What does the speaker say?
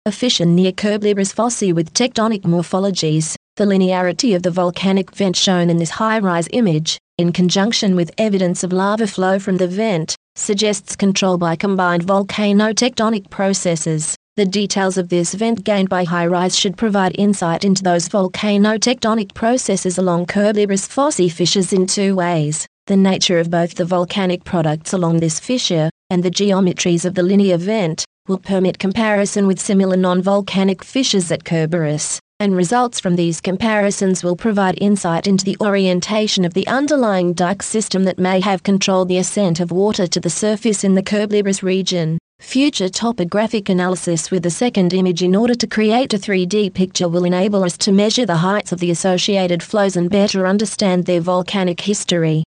a fissure near Kerberos Fossae with tectonic morphologies. The linearity of the volcanic vent shown in this high-rise image, in conjunction with evidence of lava flow from the vent, suggests control by combined volcano-tectonic processes. The details of this vent gained by high-rise should provide insight into those volcano-tectonic processes along Kerberos Fossae fissures in two ways: the nature of both the volcanic products along this fissure, and the geometries of the linear vent, will permit comparison with similar non-volcanic fissures at Kerberos, and results from these comparisons will provide insight into the orientation of the underlying dike system that may have controlled the ascent of water to the surface in the Kerberos region. Future topographic analysis with the second image in order to create a 3D picture will enable us to measure the heights of the associated flows and better understand their volcanic history.